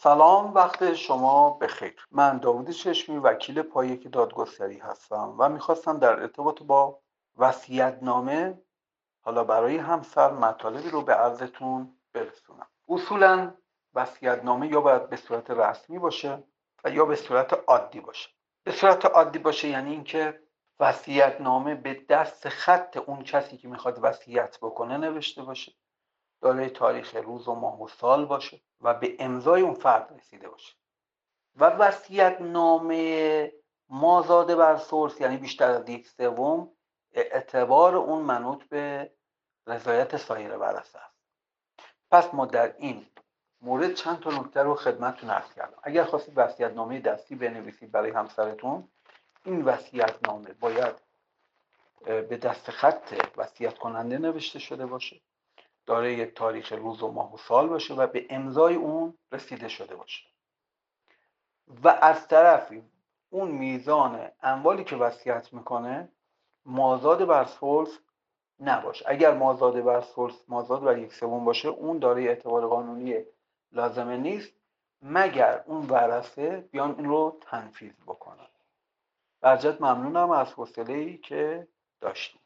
سلام، وقت شما بخیر. من داوود چشمی وکیل پایه دادگستری هستم و میخواستم در ارتباط با وصیت‌نامه حالا برای همسر مطالبی رو به عرضتون برسونم. اصولاً وصیت‌نامه یا باید به صورت رسمی باشه و یا به صورت عادی باشه. به صورت عادی باشه یعنی اینکه وصیت‌نامه به دست خط اون کسی که میخواد وصیت بکنه نوشته باشه، دارای تاریخ روز و ماه و سال باشه و به امضای اون فرد رسیده باشه. و وصیت‌نامه مازاد بر سورس یعنی بیشتر از 1/3 اعتبار اون منوط به رضایت سایر ورثه است. پس ما در این مورد چند تا نکته رو خدمتتون عرض کردم. اگر خواستید وصیت‌نامه دستی بنویسید برای همسرتون، این وصیت‌نامه باید به دست خط وصیت کننده نوشته شده باشه، دارای تاریخ روز و ماه و سال باشه و به امضای اون رسیده شده باشه و از طرفی اون میزان اموالی که وصیت میکنه مازاد بر ثلث نباشه. اگر مازاد بر ثلث مازاد بر 1/3 باشه، اون دارای اعتبار قانونی لازمه نیست مگر اون ورثه بیان این رو تنفیذ بکنن. برجت ممنونم از حوصله‌ای که داشتید.